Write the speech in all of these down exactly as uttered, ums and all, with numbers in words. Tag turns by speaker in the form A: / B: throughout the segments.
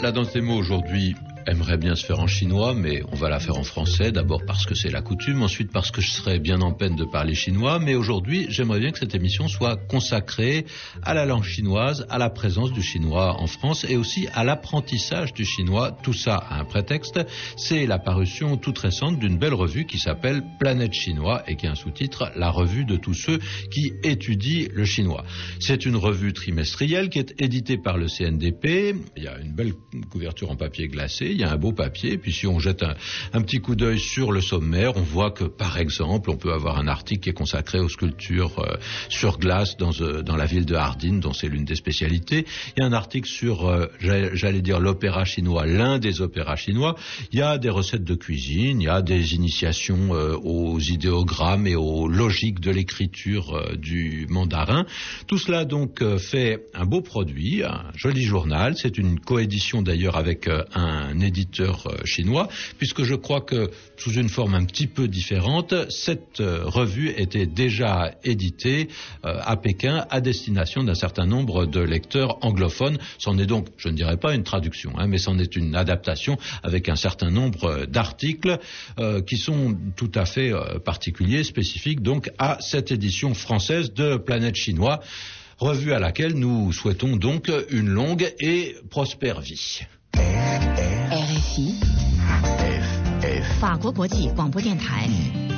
A: La danse des mots aujourd'hui aimerait bien se faire en chinois, mais on va la faire en français, d'abord parce que c'est la coutume, ensuite parce que je serais bien en peine de parler chinois, mais aujourd'hui j'aimerais bien que cette émission soit consacrée à la langue chinoise, à la présence du chinois en France et aussi à l'apprentissage du chinois. Tout ça a un prétexte, c'est la parution toute récente d'une belle revue qui s'appelle Planète Chinois et qui a un sous-titre La revue de tous ceux qui étudient le chinois. C'est une revue trimestrielle qui est éditée par le C N D P, il y a une belle couverture en papier glacé, il y a un beau papier, et puis si on jette un, un petit coup d'œil sur le sommaire, on voit que par exemple, on peut avoir un article qui est consacré aux sculptures euh, sur glace dans, euh, dans la ville de Hardin, dont c'est l'une des spécialités. Il y a un article sur, euh, j'allais dire l'opéra chinois, l'un des opéras chinois. Il y a des recettes de cuisine, il y a des initiations euh, aux idéogrammes et aux logiques de l'écriture euh, du mandarin. Tout cela donc euh, fait un beau produit, un joli journal. C'est une coédition d'ailleurs avec euh, un éditeur euh, chinois, puisque je crois que sous une forme un petit peu différente, cette euh, revue était déjà éditée euh, à Pékin à destination d'un certain nombre de lecteurs anglophones. C'en est donc, je ne dirais pas une traduction, hein, mais c'en est une adaptation avec un certain nombre euh, d'articles euh, qui sont tout à fait euh, particuliers, spécifiques donc à cette édition française de Planète Chinois, revue à laquelle nous souhaitons donc une longue et prospère vie.
B: R F I 法国国际广播电台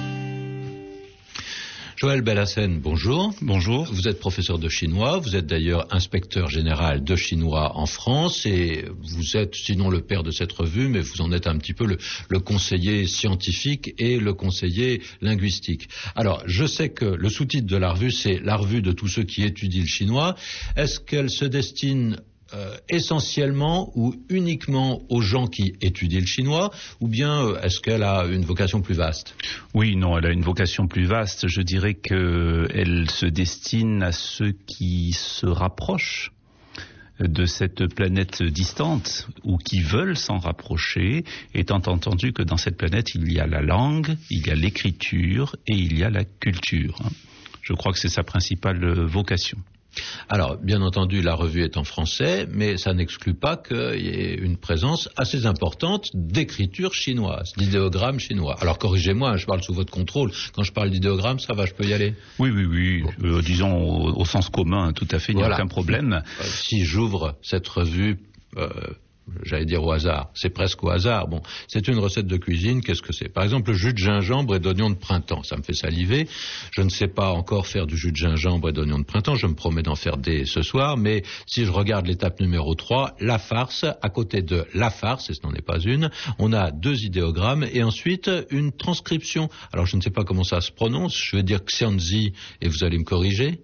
A: Joël Bellassène, bonjour.
C: Bonjour.
A: Vous êtes professeur de chinois, vous êtes d'ailleurs inspecteur général de chinois en France et vous êtes sinon le père de cette revue, mais vous en êtes un petit peu le, le conseiller scientifique et le conseiller linguistique. Alors, je sais que le sous-titre de la revue, c'est la revue de tous ceux qui étudient le chinois. Est-ce qu'elle se destine Euh, essentiellement ou uniquement aux gens qui étudient le chinois, ou bien euh, est-ce qu'elle a une vocation plus vaste?
C: Oui, non, elle a une vocation plus vaste. Je dirais qu'elle se destine à ceux qui se rapprochent de cette planète distante ou qui veulent s'en rapprocher, étant entendu que dans cette planète, il y a la langue, il y a l'écriture et il y a la culture. Je crois que c'est sa principale vocation.
A: Alors, bien entendu, la revue est en français, mais ça n'exclut pas qu'il y ait une présence assez importante d'écriture chinoise, d'idéogrammes chinois. Alors, corrigez-moi, je parle sous votre contrôle. Quand je parle d'idéogrammes, ça va, je peux y aller?
C: Oui, oui, oui. Bon. Euh, disons au, au sens commun, tout à fait, il n'y a
A: voilà.
C: aucun problème.
A: Euh, si j'ouvre cette revue... Euh, j'allais dire au hasard, c'est presque au hasard. Bon, c'est une recette de cuisine, qu'est-ce que c'est? Par exemple, le jus de gingembre et d'oignon de printemps, ça me fait saliver. Je ne sais pas encore faire du jus de gingembre et d'oignon de printemps, je me promets d'en faire dès ce soir, mais si je regarde l'étape numéro trois, la farce, à côté de la farce, et ce n'en est pas une, on a deux idéogrammes et ensuite une transcription. Alors je ne sais pas comment ça se prononce, je vais dire xianzi et vous allez me corriger.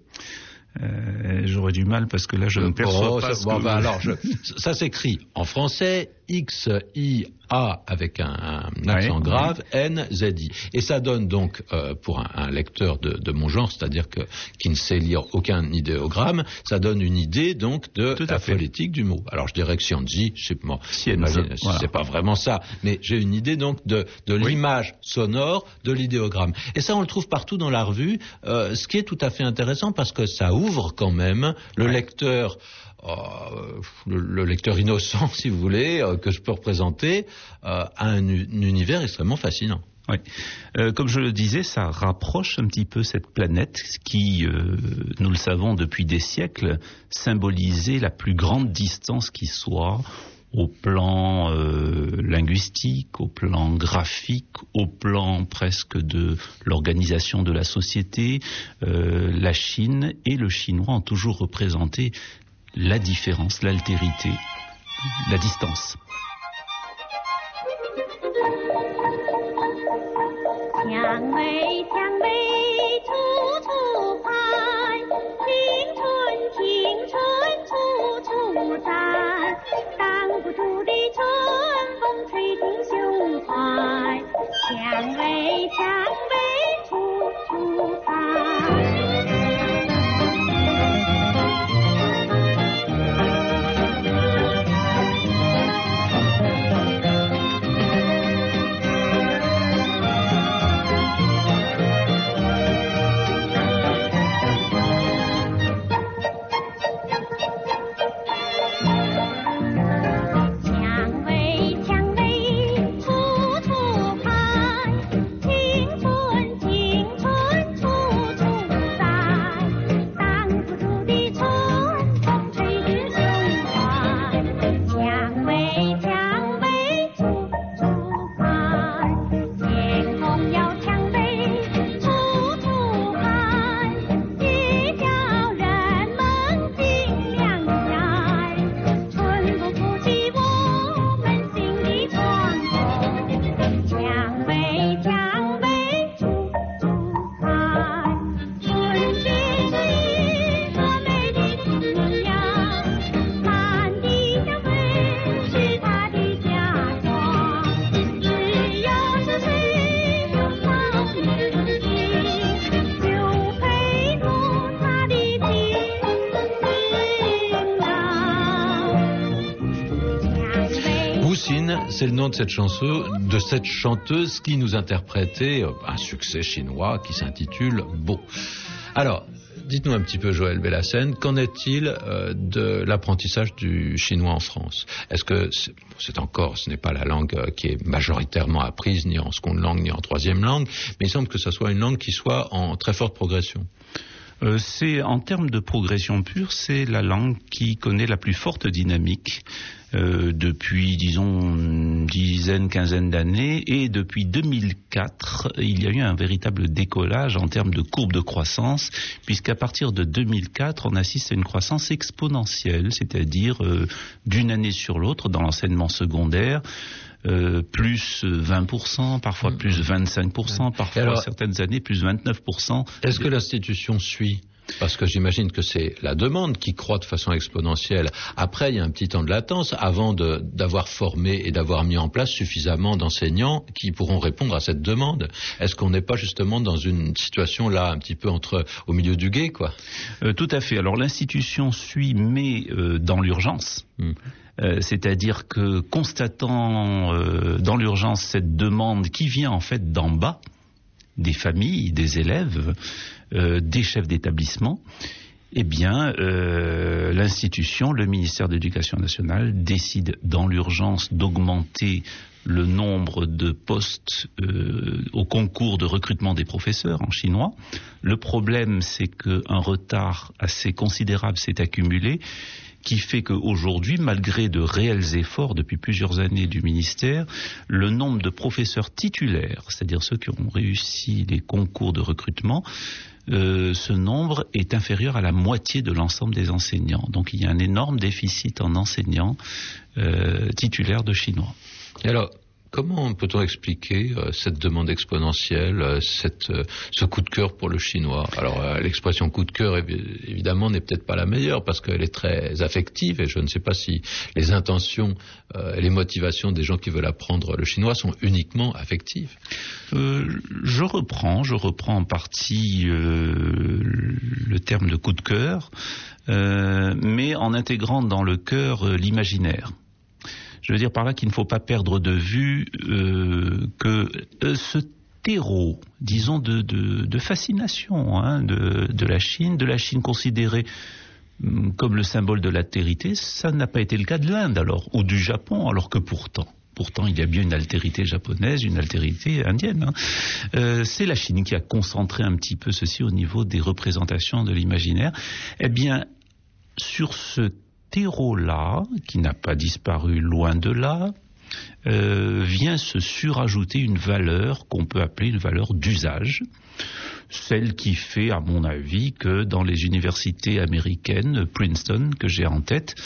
C: Euh, j'aurais du mal parce que là je ne perçois
A: oh,
C: pas
A: ça,
C: ce
A: bon,
C: que...
A: bah, alors, je, ça s'écrit en français X I A avec un, un accent
C: oui,
A: grave,
C: oui.
A: N Z I. Et ça donne donc, euh, pour un, un lecteur de, de mon genre, c'est-à-dire que qui ne sait lire aucun idéogramme, ça donne une idée donc de
C: Tout
A: la
C: fait.
A: phonétique du mot. Alors je dirais que Xianzi, je sais pas,
C: Voilà.
A: c'est pas vraiment ça, mais j'ai une idée donc de, de
C: oui.
A: l'image sonore de l'idéogramme. Et ça on le trouve partout dans la revue, euh, ce qui est tout à fait intéressant parce que ça ouvre quand même le
C: ouais.
A: lecteur. Euh, le, le lecteur innocent, si vous voulez, euh, que je peux représenter, euh, à un, un univers extrêmement fascinant.
C: Oui. Euh, comme je le disais, ça rapproche un petit peu cette planète qui, euh, nous le savons depuis des siècles, symbolisait la plus grande distance qui soit au plan euh, linguistique, au plan graphique, au plan presque de l'organisation de la société. Euh, la Chine et le chinois ont toujours représenté la différence, l'altérité, la distance.
A: Belassen, c'est le nom de cette chanson, de cette chanteuse qui nous interprétait un succès chinois qui s'intitule Beau. Alors, dites-nous un petit peu, Joël Belassen, qu'en est-il euh, de l'apprentissage du chinois en France? Est-ce que c'est, c'est encore, ce n'est pas la langue euh, qui est majoritairement apprise, ni en seconde langue, ni en troisième langue, mais il semble que ce soit une langue qui soit en très forte progression.
C: Euh, c'est en termes de progression pure, c'est la langue qui connaît la plus forte dynamique euh, depuis, disons, une dizaine, quinzaine d'années, et depuis deux mille quatre, il y a eu un véritable décollage en termes de courbe de croissance, puisqu'à partir de deux mille quatre, on assiste à une croissance exponentielle, c'est-à-dire euh, d'une année sur l'autre dans l'enseignement secondaire. Euh, plus vingt pour cent, parfois plus vingt-cinq pour cent, parfois alors, certaines années plus vingt-neuf pour cent.
A: Est-ce que l'institution suit? Parce que j'imagine que c'est la demande qui croît de façon exponentielle. Après, il y a un petit temps de latence avant de, d'avoir formé et d'avoir mis en place suffisamment d'enseignants qui pourront répondre à cette demande. Est-ce qu'on n'est pas justement dans une situation là, un petit peu entre au milieu du gué, quoi?
C: euh, Tout à fait. Alors l'institution suit, mais euh, dans l'urgence. Mmh. Euh, c'est-à-dire que constatant euh, dans l'urgence cette demande qui vient en fait d'en bas, des familles, des élèves, euh, des chefs d'établissement, eh bien euh, l'institution, le ministère de l'Éducation nationale décide dans l'urgence d'augmenter le nombre de postes euh, au concours de recrutement des professeurs en chinois. Le problème, c'est qu'un retard assez considérable s'est accumulé, qui fait qu'aujourd'hui, malgré de réels efforts depuis plusieurs années du ministère, le nombre de professeurs titulaires, c'est-à-dire ceux qui ont réussi les concours de recrutement, euh, ce nombre est inférieur à la moitié de l'ensemble des enseignants. Donc il y a un énorme déficit en enseignants euh, titulaires de chinois.
A: Et alors, comment peut-on expliquer euh, cette demande exponentielle, euh, cette, euh, ce coup de cœur pour le chinois? Alors euh, l'expression coup de cœur évidemment n'est peut-être pas la meilleure parce qu'elle est très affective et je ne sais pas si les intentions euh, et les motivations des gens qui veulent apprendre le chinois sont uniquement affectives.
C: Euh, je reprends, je reprends en partie euh, le terme de coup de cœur, euh, mais en intégrant dans le cœur euh, l'imaginaire. Je veux dire par là qu'il ne faut pas perdre de vue euh, que euh, ce terreau, disons, de, de, de fascination hein, de, de la Chine, de la Chine considérée hum, comme le symbole de l'altérité, ça n'a pas été le cas de l'Inde alors, ou du Japon, alors que pourtant... Pourtant, il y a bien une altérité japonaise, une altérité indienne. Hein. Euh, c'est la Chine qui a concentré un petit peu ceci au niveau des représentations de l'imaginaire. Eh bien, sur ce terreau-là, qui n'a pas disparu loin de là, euh, vient se surajouter une valeur qu'on peut appeler une valeur d'usage, celle qui fait, à mon avis, que dans les universités américaines, Princeton, que j'ai en tête,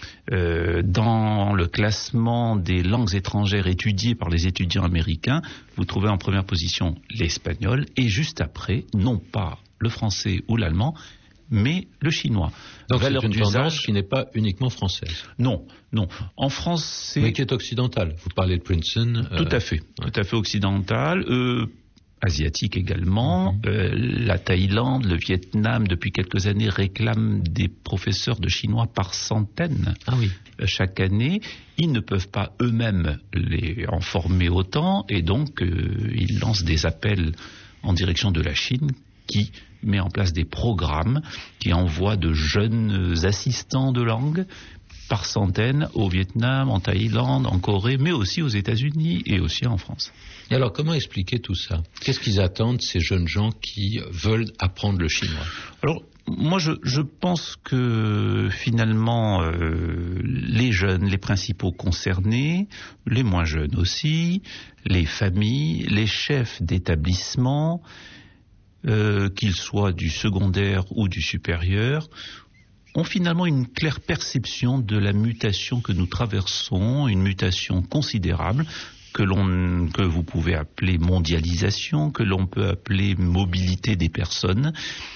C: euh, dans le classement des langues étrangères étudiées par les étudiants américains, vous trouvez en première position l'espagnol et juste après, non pas le français ou l'allemand, mais le chinois.
A: Donc c'est une tendance qui n'est pas uniquement française.
C: Non, non. En France, c'est...
A: Mais qui est occidentale. Vous parlez de Princeton.
C: Tout euh... à fait, ouais. Tout à fait occidentale. Euh, asiatique également. Mm-hmm. Euh, la Thaïlande, le Vietnam, depuis quelques années, réclament des professeurs de chinois par centaines.
A: Ah oui.
C: Chaque année. Ils ne peuvent pas eux-mêmes les en former autant et donc euh, ils lancent des appels en direction de la Chine qui met en place des programmes qui envoient de jeunes assistants de langue par centaines au Vietnam, en Thaïlande, en Corée, mais aussi aux États-Unis et aussi en France.
A: Et alors, comment expliquer tout ça? Qu'est-ce qu'ils attendent, ces jeunes gens qui veulent apprendre le chinois?
C: Alors, moi, je, je pense que finalement, euh, les jeunes, les principaux concernés, les moins jeunes aussi, les familles, les chefs d'établissement, euh, qu'ils soient du secondaire ou du supérieur, ont finalement une claire perception de la mutation que nous traversons, une mutation considérable que l'on, que vous pouvez appeler mondialisation, que l'on peut appeler mobilité des personnes.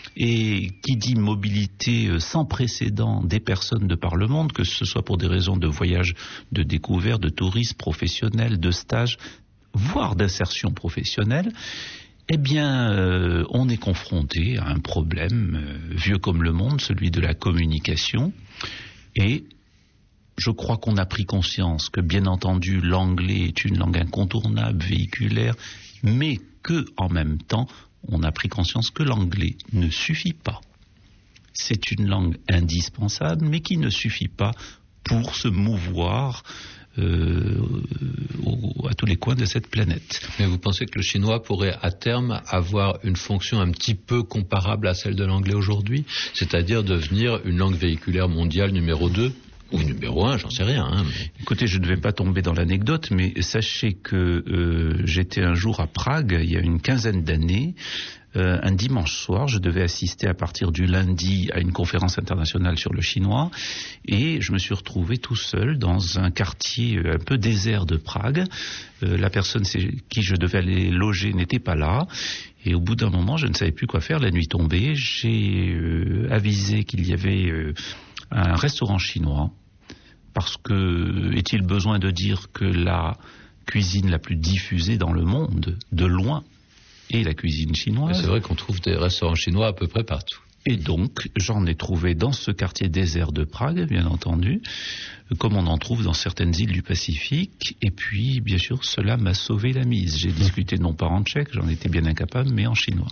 C: Et qui dit mobilité sans précédent des personnes de par le monde, que ce soit pour des raisons de voyage, de découverte, de tourisme professionnel, de stage, voire d'insertion professionnelle, eh bien, euh, on est confronté à un problème euh, vieux comme le monde, celui de la communication. Et je crois qu'on a pris conscience que, bien entendu, l'anglais est une langue incontournable, véhiculaire, mais que, en même temps, on a pris conscience que l'anglais ne suffit pas. C'est une langue indispensable, mais qui ne suffit pas pour se mouvoir euh, au, à tous les coins de cette planète.
A: Mais vous pensez que le chinois pourrait à terme avoir une fonction un petit peu comparable à celle de l'anglais aujourd'hui, c'est-à-dire devenir une langue véhiculaire mondiale numéro deux ou numéro un, j'en sais rien. Hein, mais...
C: Écoutez, je ne vais pas tomber dans l'anecdote, mais sachez que euh, j'étais un jour à Prague, il y a une quinzaine d'années. Euh, un dimanche soir, je devais assister à partir du lundi à une conférence internationale sur le chinois et je me suis retrouvé tout seul dans un quartier un peu désert de Prague. Euh, la personne qui je devais aller loger n'était pas là et au bout d'un moment, je ne savais plus quoi faire. La nuit tombée, j'ai euh, avisé qu'il y avait euh, un restaurant chinois parce que, est-il besoin de dire que la cuisine la plus diffusée dans le monde, de loin, et la cuisine chinoise.
A: C'est vrai qu'on trouve des restaurants chinois à peu près partout.
C: Et donc, j'en ai trouvé dans ce quartier désert de Prague, bien entendu, comme on en trouve dans certaines îles du Pacifique. Et puis, bien sûr, cela m'a sauvé la mise. J'ai discuté non pas en tchèque, j'en étais bien incapable, mais en chinois.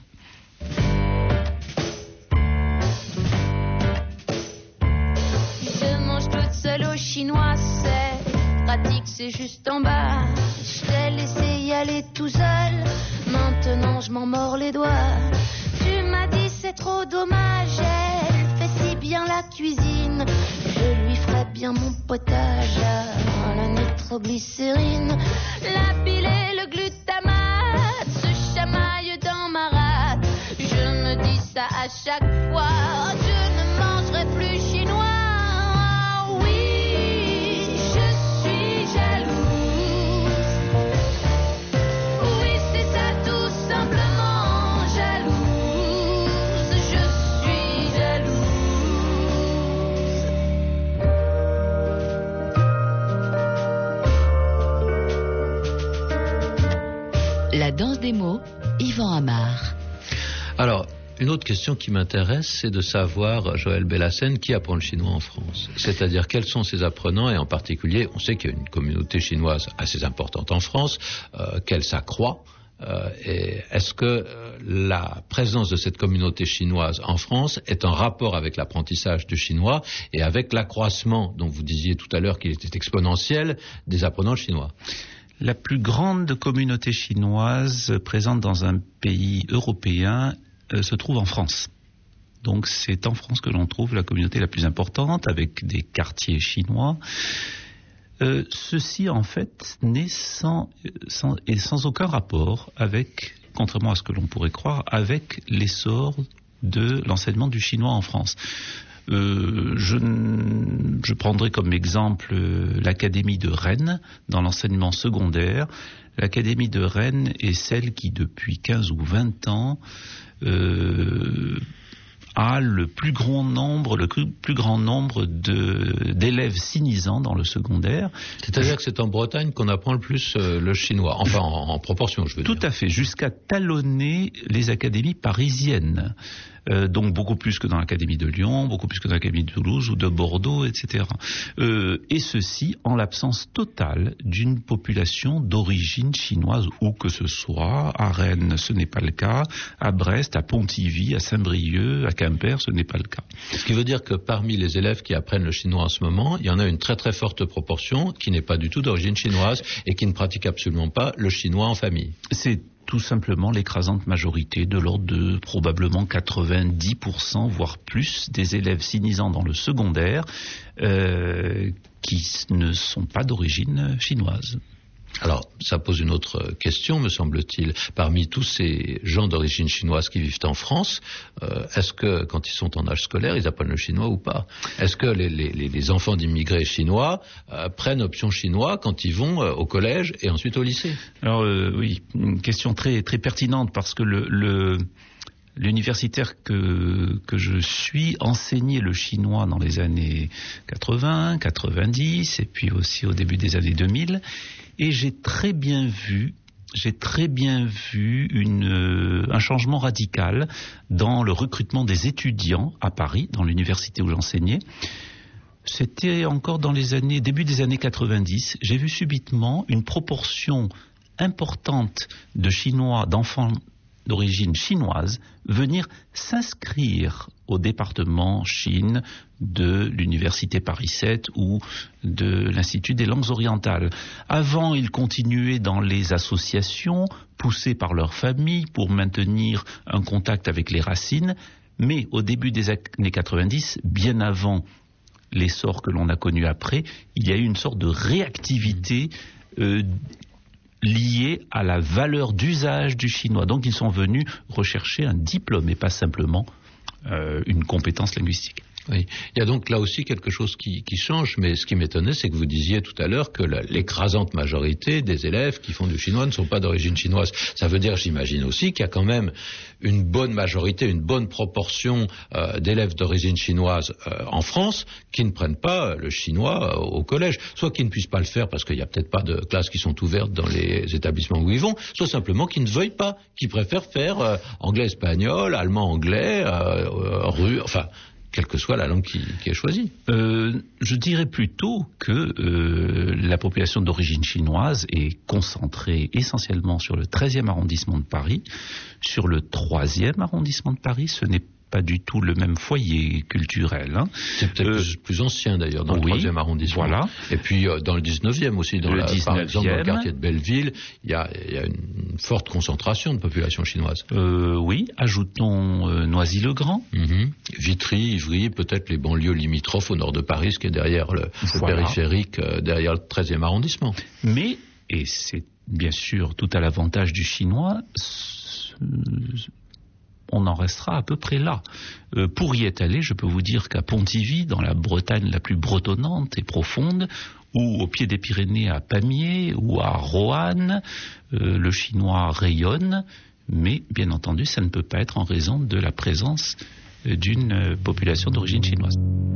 D: Je mange toute seule au chinois, c'est pratique, c'est juste en bas. Je t'ai laissé y aller tout seul. Maintenant je m'en mords les doigts. Tu m'as dit c'est trop dommage. Elle fait si bien la cuisine. Je lui ferai bien mon potage à la nitroglycérine. La pile et le glutamate se chamaillent dans ma rate. Je me dis ça à chaque fois. Je ne mangerai plus chinois.
B: La danse des mots, Yvan Amar.
A: Alors, une autre question qui m'intéresse, c'est de savoir, Joël Bellassène, qui apprend le chinois en France. C'est-à-dire, quels sont ses apprenants, et en particulier, on sait qu'il y a une communauté chinoise assez importante en France, euh, qu'elle s'accroît. Euh, et est-ce que euh, la présence de cette communauté chinoise en France est en rapport avec l'apprentissage du chinois et avec l'accroissement, dont vous disiez tout à l'heure qu'il était exponentiel, des apprenants le chinois ?
C: La plus grande communauté chinoise présente dans un pays européen euh, se trouve en France. Donc c'est en France que l'on trouve la communauté la plus importante, avec des quartiers chinois. Euh, ceci en fait n'est sans, sans, et sans aucun rapport avec, contrairement à ce que l'on pourrait croire, avec l'essor de l'enseignement du chinois en France. Euh, je, je prendrai comme exemple euh, l'Académie de Rennes dans l'enseignement secondaire. L'Académie de Rennes est celle qui, depuis quinze ou vingt ans, euh, a le plus grand nombre, le plus grand nombre de, d'élèves sinisants dans le secondaire.
A: C'est-à-dire que c'est en Bretagne qu'on apprend le plus euh, le chinois, enfin en, en proportion, je veux
C: Tout
A: dire.
C: Tout à fait, jusqu'à talonner les académies parisiennes. Euh, donc beaucoup plus que dans l'Académie de Lyon, beaucoup plus que dans l'Académie de Toulouse ou de Bordeaux, et cetera. Euh, et ceci en l'absence totale d'une population d'origine chinoise, où que ce soit. À Rennes, ce n'est pas le cas. À Brest, à Pontivy, à Saint-Brieuc, à Quimper, ce n'est pas le cas.
A: Ce qui veut dire que parmi les élèves qui apprennent le chinois en ce moment, il y en a une très très forte proportion qui n'est pas du tout d'origine chinoise et qui ne pratique absolument pas le chinois en famille.
C: C'est tout simplement l'écrasante majorité, de l'ordre de probablement quatre-vingt-dix pour cent, voire plus, des élèves sinisants dans le secondaire euh, qui ne sont pas d'origine chinoise.
A: Alors, ça pose une autre question, me semble-t-il. Parmi tous ces gens d'origine chinoise qui vivent en France, euh, est-ce que, quand ils sont en âge scolaire, ils apprennent le chinois ou pas ? Est-ce que les, les, les enfants d'immigrés chinois euh, prennent option chinois quand ils vont euh, au collège et ensuite au lycée ?
C: Alors, euh, oui, une question très, très pertinente, parce que le... le... L'universitaire que, que je suis enseignait le chinois dans les années quatre-vingts, quatre-vingt-dix et puis aussi au début des années deux mille, et j'ai très bien vu, j'ai très bien vu une, un changement radical dans le recrutement des étudiants à Paris, dans l'université où j'enseignais, C'était encore dans les années, début des années quatre-vingt-dix. J'ai vu subitement une proportion importante de Chinois, d'enfants d'origine chinoise, venir s'inscrire au département Chine de l'université Paris sept ou de l'Institut des langues orientales. Avant, ils continuaient dans les associations, poussés par leur famille pour maintenir un contact avec les racines, mais au début des années quatre-vingt-dix, bien avant l'essor que l'on a connu après, il y a eu une sorte de réactivité euh, liée à la valeur d'usage du chinois. Donc ils sont venus rechercher un diplôme et pas simplement euh, une compétence linguistique.
A: Oui, il y a donc là aussi quelque chose qui, qui change, mais ce qui m'étonnait, c'est que vous disiez tout à l'heure que la, l'écrasante majorité des élèves qui font du chinois ne sont pas d'origine chinoise. Ça veut dire, j'imagine aussi, qu'il y a quand même une bonne majorité, une bonne proportion euh, d'élèves d'origine chinoise euh, en France qui ne prennent pas le chinois euh, au collège. Soit qui ne puissent pas le faire parce qu'il n'y a peut-être pas de classes qui sont ouvertes dans les établissements où ils vont, soit simplement qui ne veuillent pas, qui préfèrent faire euh, anglais-espagnol, allemand-anglais, euh, euh, ru, enfin... quelle que soit la langue qui, qui est choisie.
C: Euh, je dirais plutôt que euh, la population d'origine chinoise est concentrée essentiellement sur le treizième arrondissement de Paris. Sur le troisième arrondissement de Paris, ce n'est pas du tout le même foyer culturel. Hein.
A: C'est peut-être euh, plus, plus ancien d'ailleurs dans oui, le troisième arrondissement.
C: Voilà.
A: Et puis euh, dans le dix-neuvième aussi, dans
C: le
A: la,
C: dix-neuvième,
A: par exemple dans le quartier de Belleville, il y a, il y a une forte concentration de population chinoise.
C: Euh, oui, ajoutons euh, Noisy-le-Grand.
A: Mm-hmm. Vitry, Ivry, peut-être les banlieues limitrophes au nord de Paris, ce qui est derrière le, le voilà. périphérique, euh, derrière le treizième arrondissement.
C: Mais, et c'est bien sûr tout à l'avantage du chinois, on en restera à peu près là. Euh, pour y être allé, je peux vous dire qu'à Pontivy, dans la Bretagne la plus bretonnante et profonde, ou au pied des Pyrénées à Pamiers, ou à Roanne, euh, le chinois rayonne, mais bien entendu, ça ne peut pas être en raison de la présence euh, d'une euh, population d'origine chinoise.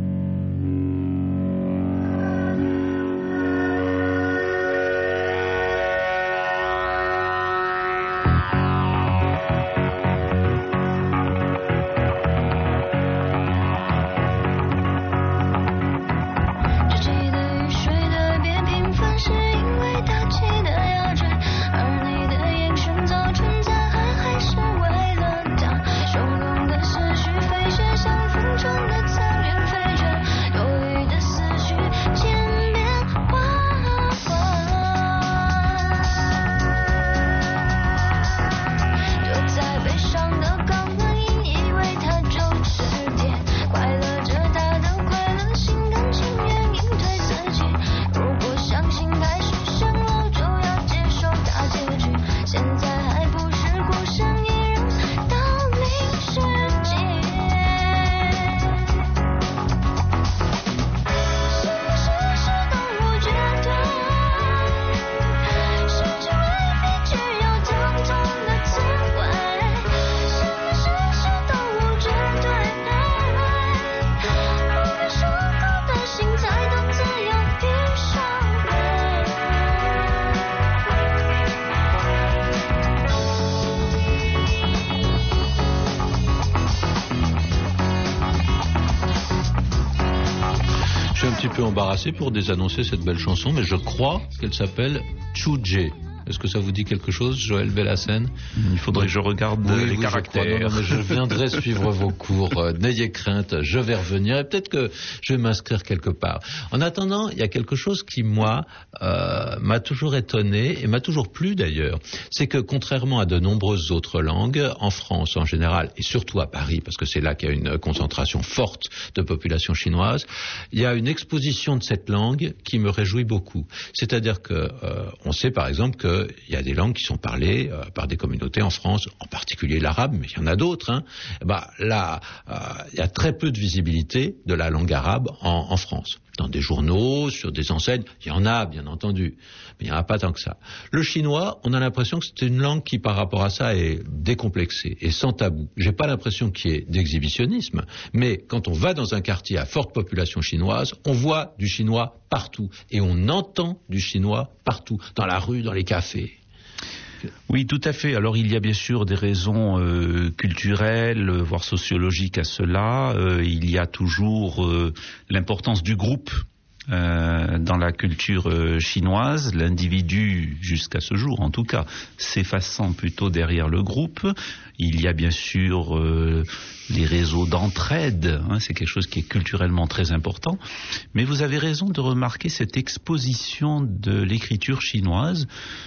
A: Peu embarrassé pour désannoncer cette belle chanson, mais je crois qu'elle s'appelle Chuje. Est-ce que ça vous dit quelque chose, Joël Bellassène?
C: Il faudrait que je regarde oui, les oui, caractères.
A: Je, non, non, mais je viendrai suivre vos cours. Euh, n'ayez crainte, je vais revenir et peut-être que je vais m'inscrire quelque part. En attendant, il y a quelque chose qui, moi, euh, m'a toujours étonné et m'a toujours plu d'ailleurs. C'est que contrairement à de nombreuses autres langues, en France en général, et surtout à Paris, parce que c'est là qu'il y a une concentration forte de population chinoise, il y a une exposition de cette langue qui me réjouit beaucoup. C'est-à-dire que euh, on sait par exemple que il y a des langues qui sont parlées euh, par des communautés en France, en particulier l'arabe, mais il y en a d'autres. Hein. Bah, là, euh, il y a très peu de visibilité de la langue arabe en, en France. Dans des journaux, sur des enseignes, il y en a, bien entendu, mais il n'y en a pas tant que ça. Le chinois, on a l'impression que c'est une langue qui, par rapport à ça, est décomplexée et sans tabou. J'ai pas l'impression qu'il y ait d'exhibitionnisme, mais quand on va dans un quartier à forte population chinoise, on voit du chinois partout et on entend du chinois partout, dans la rue, dans les cafés.
C: Oui, tout à fait. Alors il y a bien sûr des raisons euh, culturelles, voire sociologiques à cela. Euh, il y a toujours euh, l'importance du groupe. Euh, dans la culture euh, chinoise, l'individu, jusqu'à ce jour en tout cas, s'effaçant plutôt derrière le groupe. Il y a bien sûr euh, les réseaux d'entraide, hein, c'est quelque chose qui est culturellement très important. Mais vous avez raison de remarquer cette exposition de l'écriture chinoise.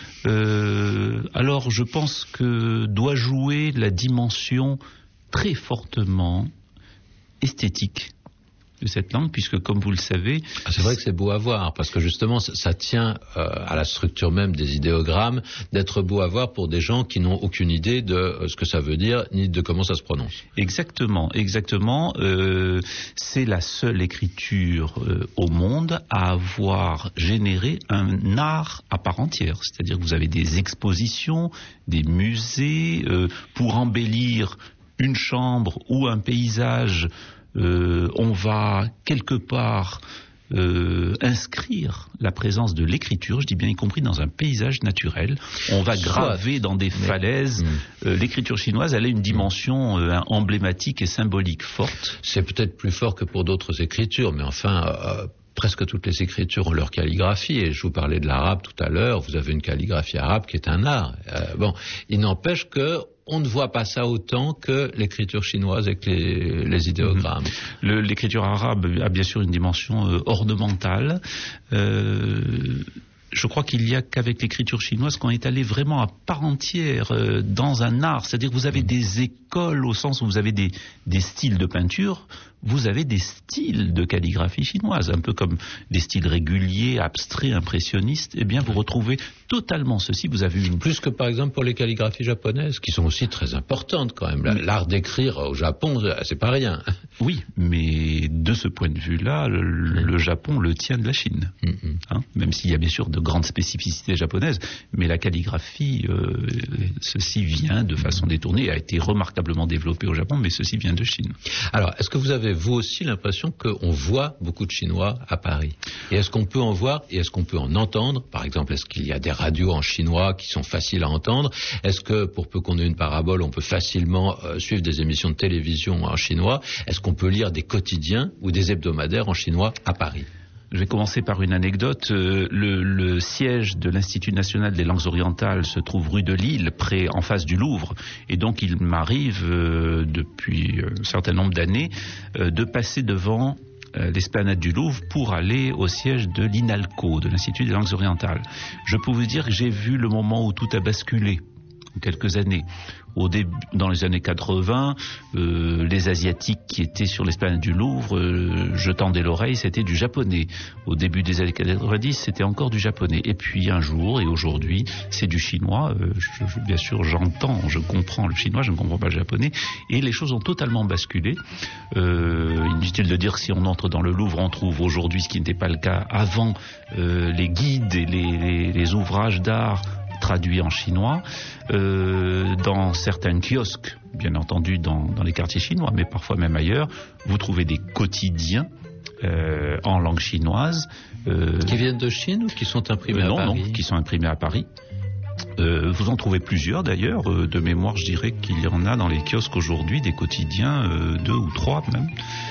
C: Euh, alors je pense que doit jouer la dimension très fortement esthétique de cette langue, puisque comme vous le savez...
A: Ah, c'est vrai que c'est beau à voir, parce que justement ça, ça tient euh, à la structure même des idéogrammes, d'être beau à voir pour des gens qui n'ont aucune idée de euh, ce que ça veut dire, ni de comment ça se prononce.
C: Exactement, exactement. Euh, c'est la seule écriture euh, au monde à avoir généré un art à part entière. C'est-à-dire que vous avez des expositions, des musées, euh, pour embellir une chambre ou un paysage. Euh, on va quelque part euh, inscrire la présence de l'écriture, je dis bien y compris dans un paysage naturel. On va graver dans des falaises. Mais, euh, l'écriture chinoise, elle a une dimension euh, emblématique et symbolique forte.
A: C'est peut-être plus fort que pour d'autres écritures, mais enfin... Euh, presque toutes les écritures ont leur calligraphie, et je vous parlais de l'arabe tout à l'heure, vous avez une calligraphie arabe qui est un art. Euh, bon, il n'empêche que on ne voit pas ça autant que l'écriture chinoise et que les, les idéogrammes.
C: Le, l'écriture arabe a bien sûr une dimension euh, ornementale. Euh, je crois qu'il n'y a qu'avec l'écriture chinoise qu'on est allé vraiment à part entière euh, dans un art. C'est-à-dire que vous avez des écoles au sens où vous avez des, des styles de peinture, vous avez des styles de calligraphie chinoise, un peu comme des styles réguliers, abstraits, impressionnistes. Eh bien, vous retrouvez totalement ceci. Vous avez une...
A: Plus que par exemple pour les calligraphies japonaises, qui sont aussi très importantes quand même. Mais... L'art d'écrire au Japon, c'est pas rien.
C: Oui, mais de ce point de vue-là, le, mmh. le Japon le tient de la Chine. Mmh. Hein, même s'il y a bien sûr de grandes spécificités japonaises, mais la calligraphie, euh, ceci vient de façon détournée, a été remarquablement développée au Japon, mais ceci vient de Chine.
A: Alors, est-ce que vous avez vous aussi l'impression qu'on voit beaucoup de Chinois à Paris? Et est-ce qu'on peut en voir et est-ce qu'on peut en entendre? Par exemple, est-ce qu'il y a des radios en chinois qui sont faciles à entendre? Est-ce que, pour peu qu'on ait une parabole, on peut facilement euh, suivre des émissions de télévision en chinois? Est-ce qu'on peut lire des quotidiens ou des hebdomadaires en chinois à Paris?
C: Je vais commencer par une anecdote. Euh, le, le siège de l'Institut national des langues orientales se trouve rue de Lille, près, en face du Louvre. Et donc, il m'arrive, euh, depuis un certain nombre d'années, euh, de passer devant euh, l'esplanade du Louvre pour aller au siège de l'INALCO, de l'Institut des langues orientales. Je peux vous dire que j'ai vu le moment où tout a basculé, en quelques années. Au début, dans les années quatre-vingts, euh, les Asiatiques qui étaient sur l'esplanade du Louvre, euh, je tendais l'oreille, c'était du japonais. Au début des années quatre-vingt-dix, c'était encore du japonais. Et puis un jour, et aujourd'hui, c'est du chinois. Euh, je, je, bien sûr, j'entends, je comprends le chinois, je ne comprends pas le japonais. Et les choses ont totalement basculé. Euh, inutile de dire que si on entre dans le Louvre, on trouve aujourd'hui, ce qui n'était pas le cas avant, euh, les guides et les, les, les ouvrages d'art traduit en chinois, euh, dans certains kiosques, bien entendu dans, dans les quartiers chinois, mais parfois même ailleurs, vous trouvez des quotidiens euh, en langue chinoise.
A: Euh, qui viennent de Chine ou qui sont imprimés
C: euh,
A: à
C: non,
A: Paris?
C: Non, qui sont imprimés à Paris. Euh, vous en trouvez plusieurs d'ailleurs. Euh, de mémoire, je dirais qu'il y en a dans les kiosques aujourd'hui, des quotidiens, euh, deux ou trois même.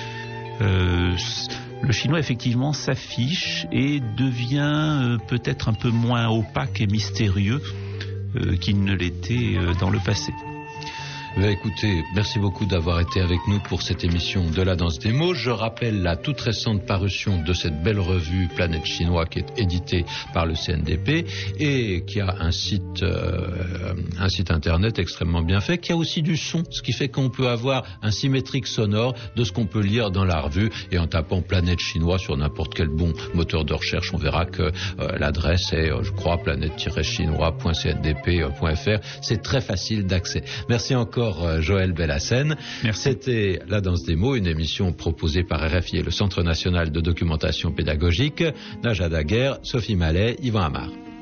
C: Euh, le chinois effectivement s'affiche et devient euh, peut-être un peu moins opaque et mystérieux euh, qu'il ne l'était euh, dans le passé.
A: Ben écoutez, merci beaucoup d'avoir été avec nous pour cette émission de la danse des mots. Je rappelle la toute récente parution de cette belle revue Planète Chinois qui est éditée par le C N D P et qui a un site, euh, un site internet extrêmement bien fait, qui a aussi du son, ce qui fait qu'on peut avoir un symétrique sonore de ce qu'on peut lire dans la revue. Et en tapant Planète Chinois sur n'importe quel bon moteur de recherche, on verra que euh, l'adresse est, euh, je crois, planète tiret chinois point c n d p point f r. C'est très facile d'accès. Merci encore Joël Bellassène. C'était La Danse des mots, une émission proposée par R F I et le Centre national de documentation pédagogique. Najat Daguerre, Sophie Mallet, Yvan Amar.